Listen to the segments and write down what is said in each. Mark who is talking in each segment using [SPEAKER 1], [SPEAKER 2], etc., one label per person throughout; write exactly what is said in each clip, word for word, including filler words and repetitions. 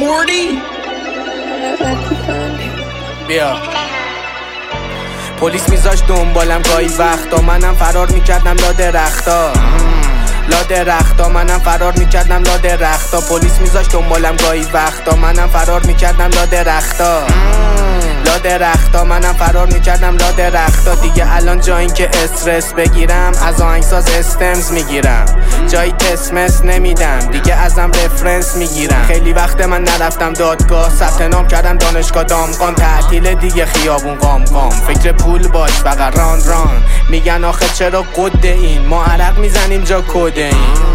[SPEAKER 1] forty بیا پلیس میذاشت دنبالم گاهی وقتا، منم فرار میکردم لا درختا لا درختا منم فرار میکردم لا درختا پلیس میذاشت دنبالم گاهی وقتا، منم فرار میکردم لا درختا لا درختا منم فرار میکردم لا درختا دیگه الان جایی که استرس بگیرم از آهنگساز استمز میگیرم، جایی اسمس نمیدم دیگه ازم رفرنس میگیرم. خیلی وقت من نرفتم دادگاه، ثبت نام کردم دانشگاه دامغان، تعطیل دیگه خیابون قام قام، فکر پول باش فقط ران ران. میگن آخه چرا قد این ما عرق میزنیم جا کد این،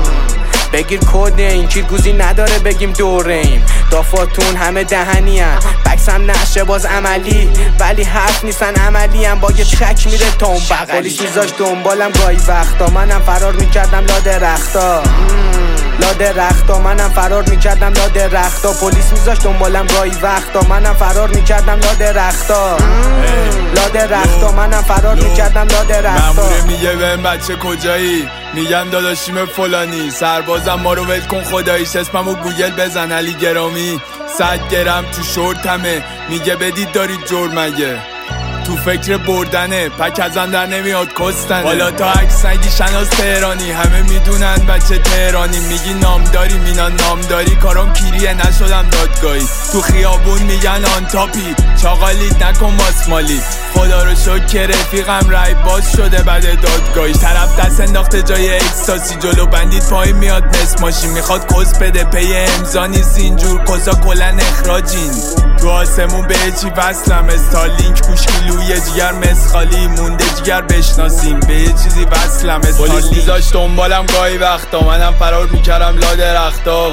[SPEAKER 1] بگیر کد این کیرگوزی نداره بگیم دوره ایم. دافاتون همه دهنی هم بکس هم نشه باز عملی، ولی حرف نیستن عملی هم با یه چک میره تا اون بغلی. پلیس میذاشت دنبالم گاهی وقتا، منم فرار میکردم لا درختا لا درختا منم فرار میکردم لا درختا پلیس میذاشت دنبالم گاهی وقتا، منم فرار میکردم لا درختا لا درختا منم فرار میکردم لا درختا.
[SPEAKER 2] ماموره میگه بهم بچه کجایی، میگم داداشیم فلانی، سربازم ما رو ول کن خداییش، اسممو گوگل بزن علی گرامی، صد گرم تو شورتمه، میگه بدید دارید جور مگه، تو فکر بردنه پک ازم در نمیاد کستنه. حالا تا عکس نگی شناس تهرانی، همه میدونن بچه تهرانی، میگی نامداری مینا نامداری، کارم کیریه نشدم دادگاهی، تو خیابون میگن آن تاپی، چاقالیت نکن ماسمالی، خدا رو شکر رفیقم رای باز شده بعد دادگاهیش، طرف دست انداخته جای اکستاسی، جلو بندید پایین میاد نصف ماشین، میخواد کس بده پی امضا نیست اینجور کسا کلن اخراجین، تو آسمون به چی وصلم استارلینک کوشکیلوی جگر مسخالی، مونده جگر بشناسیم به یه چیزی وصلم استارلینک. پلیس میذاشت دنبالم گاهی وقتا، منم فرار میکردم لا درختا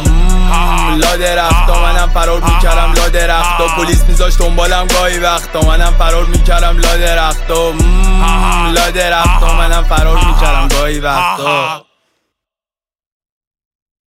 [SPEAKER 2] لا درختا منم فرار میکردم لا درختا پلیس میذاشت دنبالم گاهی وقتا، منم فرار میکردم لا درختا لا درختا منم فرار میکردم گاهی وقتا.